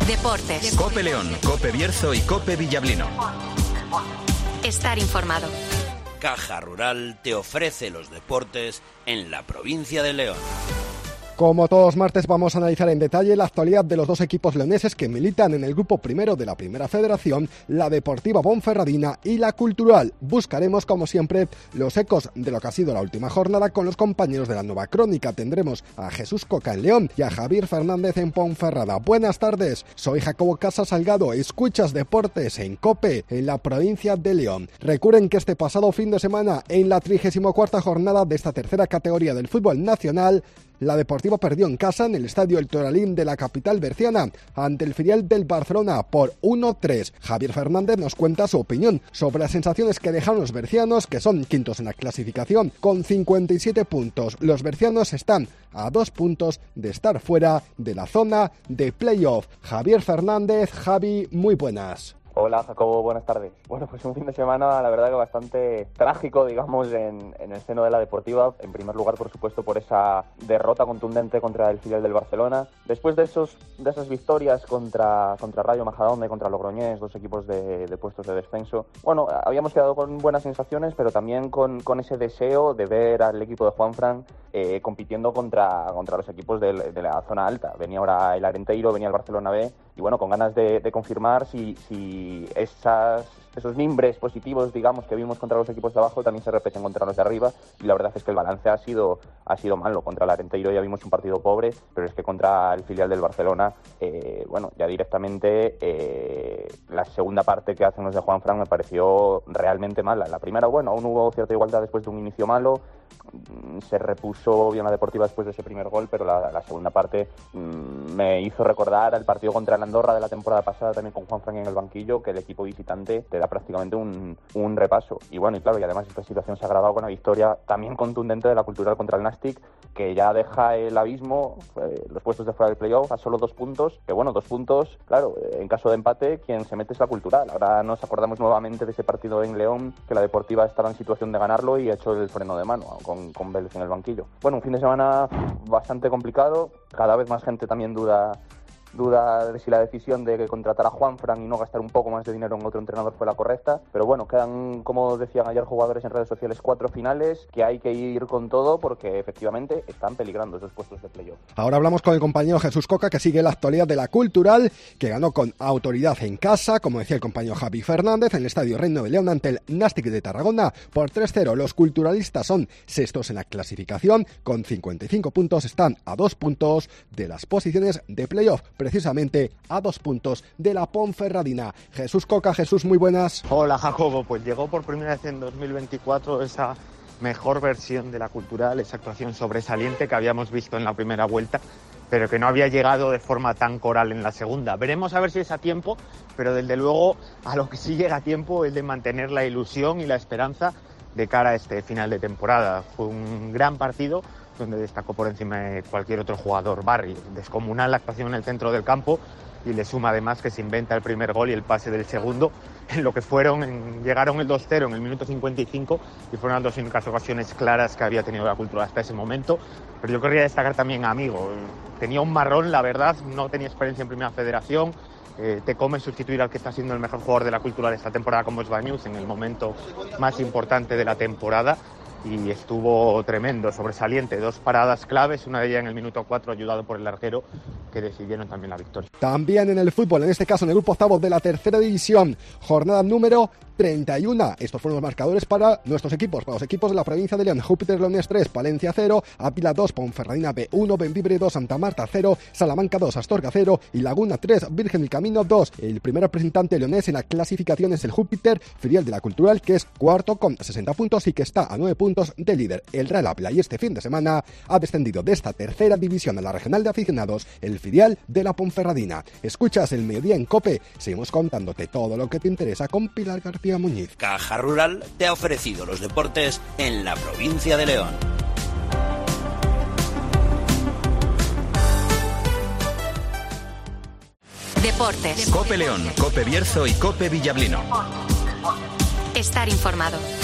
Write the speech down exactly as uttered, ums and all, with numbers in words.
Deportes. COPE León, COPE Bierzo y COPE Villablino. Estar informado. Caja Rural te ofrece los deportes en la provincia de León. Como todos los martes vamos a analizar en detalle la actualidad de los dos equipos leoneses que militan en el grupo primero de la Primera Federación, la Deportiva Ponferradina y la Cultural. Buscaremos, como siempre, los ecos de lo que ha sido la última jornada con los compañeros de la Nueva Crónica. Tendremos a Jesús Coca en León y a Javier Fernández en Ponferrada. Buenas tardes, soy Jacobo Casas Salgado, escuchas Deportes en COPE, en la provincia de León. Recuerden que este pasado fin de semana, en la trigésima cuarta jornada de esta tercera categoría del fútbol nacional, la Deportiva perdió en casa en el estadio El Toralín de la capital berciana ante el filial del Barcelona por uno tres. Javier Fernández nos cuenta su opinión sobre las sensaciones que dejaron los bercianos, que son quintos en la clasificación con cincuenta y siete puntos. Los bercianos están a dos puntos de estar fuera de la zona de playoff. Javier Fernández, Javi, muy buenas. Hola Jacobo, buenas tardes. Bueno, pues un fin de semana la verdad que bastante trágico, digamos, en, en el seno de la Deportiva. En primer lugar, por supuesto, por esa derrota contundente contra el filial del Barcelona. Después de esos de esas victorias contra, contra Rayo Majadahonda y contra Logroñés, dos equipos de, de puestos de descenso, bueno, habíamos quedado con buenas sensaciones, pero también con, con ese deseo de ver al equipo de Juanfran eh, compitiendo contra, contra los equipos de, de la zona alta. Venía ahora el Arenteiro, venía el Barcelona B, y bueno, con ganas de, de confirmar si... si Esas, esos mimbres positivos, digamos, que vimos contra los equipos de abajo también se repiten contra los de arriba, y la verdad es que el balance ha sido ha sido malo. Contra el Arenteiro ya vimos un partido pobre, pero es que contra el filial del Barcelona, eh, bueno, ya directamente eh, la segunda parte que hacen los de Juanfran me pareció realmente mala. La primera, bueno, aún hubo cierta igualdad después de un inicio malo, se repuso bien la Deportiva después de ese primer gol, pero la, la segunda parte mmm, me hizo recordar al partido contra el Andorra de la temporada pasada, también con Juanfran en el banquillo, que el equipo visitante te da prácticamente un, un repaso. Y bueno, y claro, y además esta situación se ha agravado con la victoria también contundente de la Cultural contra el Nastic, que ya deja el abismo, eh, los puestos de fuera del playoff, a solo dos puntos, que bueno, dos puntos, claro, en caso de empate, quien se mete es la Cultural. Ahora nos acordamos nuevamente de ese partido en León, que la Deportiva estaba en situación de ganarlo y ha hecho el freno de mano, con, con Vélez en el banquillo. Bueno, un fin de semana bastante complicado, cada vez más gente también duda duda de si la decisión de contratar a Juanfran y no gastar un poco más de dinero en otro entrenador fue la correcta, pero bueno, quedan, como decían ayer jugadores en redes sociales, cuatro finales que hay que ir con todo porque efectivamente están peligrando esos puestos de playoff. Ahora hablamos con el compañero Jesús Coca, que sigue la actualidad de la Cultural, que ganó con autoridad en casa, como decía el compañero Javi Fernández, en el estadio Reino de León ante el Nastic de Tarragona por tres cero. Los culturalistas son sextos en la clasificación con cincuenta y cinco puntos, están a dos puntos de las posiciones de playoff, precisamente a dos puntos de la Ponferradina. Jesús Coca, Jesús, muy buenas. Hola Jacobo, pues llegó por primera vez en dos mil veinticuatro esa mejor versión de la Cultural, esa actuación sobresaliente que habíamos visto en la primera vuelta, pero que no había llegado de forma tan coral en la segunda. Veremos a ver si es a tiempo, pero desde luego a lo que sí llega a tiempo es de mantener la ilusión y la esperanza de cara a este final de temporada. Fue un gran partido donde destacó por encima de cualquier otro jugador Barry. Descomunal la actuación en el centro del campo, y le suma además que se inventa el primer gol y el pase del segundo, en lo que fueron, en, llegaron el dos cero en el minuto cincuenta y cinco y fueron las dos únicas ocasiones claras que había tenido la Cultura hasta ese momento. Pero yo querría destacar también a Amigo. Tenía un marrón, la verdad, no tenía experiencia en Primera Federación. Eh, te come sustituir al que está siendo el mejor jugador de la Cultura de esta temporada, como es Bañuz, en el momento más importante de la temporada. Y estuvo tremendo, sobresaliente, dos paradas claves, una de ellas en el minuto cuatro ayudado por el arquero, que decidieron también la victoria. También en el fútbol, en este caso en el grupo octavo de la tercera división, jornada número treinta y uno. Estos fueron los marcadores para nuestros equipos, para los equipos de la provincia de León. Júpiter Leones tres, Palencia cero, Ávila dos, Ponferradina B uno, Bembibre dos, Santa Marta cero, Salamanca dos, Astorga cero y Laguna tres, Virgen del Camino dos. El primer representante leonés en la clasificación es el Júpiter, filial de la Cultural, que es cuarto con sesenta puntos y que está a nueve puntos de líder. El Real Ávila, y este fin de semana ha descendido de esta tercera división a la regional de aficionados, el filial de la Ponferradina. Escuchas el Mediodía en COPE, seguimos contándote todo lo que te interesa con Pilar García Muñiz. Caja Rural te ha ofrecido los deportes en la provincia de León. Deportes. COPE León, COPE Bierzo y COPE Villablino. Estar informado.